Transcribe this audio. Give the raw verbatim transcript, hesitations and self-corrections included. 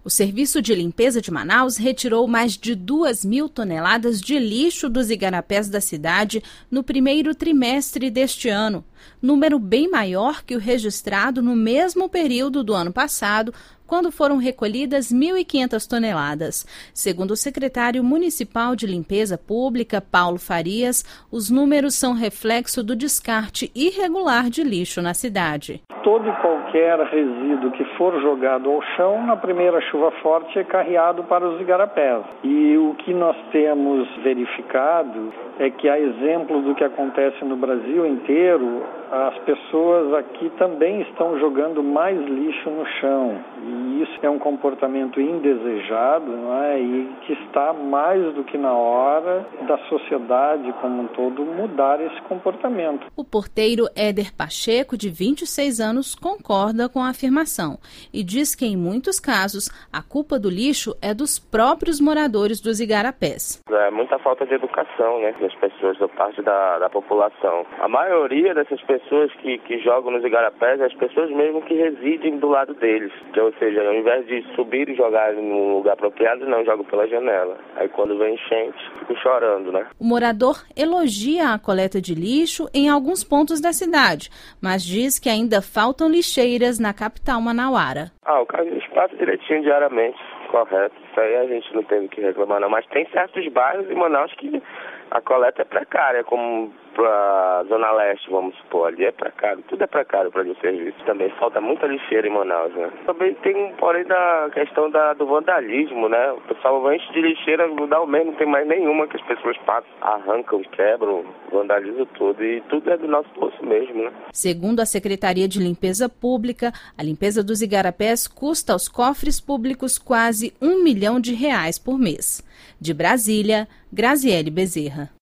O Serviço de Limpeza de Manaus retirou mais de duas mil toneladas de lixo dos igarapés da cidade no primeiro trimestre deste ano, número bem maior que o registrado no mesmo período do ano passado, quando foram recolhidas mil e quinhentas toneladas. Segundo o secretário municipal de Limpeza Pública, Paulo Farias, os números são reflexo do descarte irregular de lixo na cidade. Todo e qualquer resíduo que for jogado ao chão, na primeira chuva forte, é carreado para os igarapés. E o que nós temos verificado é que, a exemplo do que acontece no Brasil inteiro, as pessoas aqui também estão jogando mais lixo no chão. E isso é um comportamento indesejado, não é? E que está mais do que na hora da sociedade como um todo mudar esse comportamento. O porteiro Éder Pacheco, de vinte e seis anos, concorda com a afirmação e diz que, em muitos casos, a culpa do lixo é dos próprios moradores dos igarapés. É muita falta de educação, né, das pessoas, da parte da, da população. A maioria dessas pessoas que, que jogam nos igarapés é as pessoas mesmo que residem do lado deles. Que, ou seja, ao invés de subir e jogar no lugar apropriado, não, jogam pela janela. Aí quando vem enchente, ficam chorando, né? O morador elogia a coleta de lixo em alguns pontos da cidade, mas diz que ainda faltam lixeiras na capital manauara. Ah, o caso eles passam direitinho diariamente, correto. Isso aí a gente não tem o que reclamar, não. Mas tem certos bairros em Manaus que a coleta é precária, como para Zona Leste, vamos supor, ali é precário, tudo é precário para o serviço. Também falta muita lixeira em Manaus, né? Também tem, porém, da questão da, do vandalismo, né? O pessoal enche de lixeira, não dá o mesmo, não tem mais nenhuma que as pessoas passam, arrancam, quebram, vandalizam tudo, e tudo é do nosso bolso mesmo, né? Segundo a Secretaria de Limpeza Pública, a limpeza dos igarapés custa aos cofres públicos quase um milhão de reais por mês. De Brasília, Graziele Bezerra.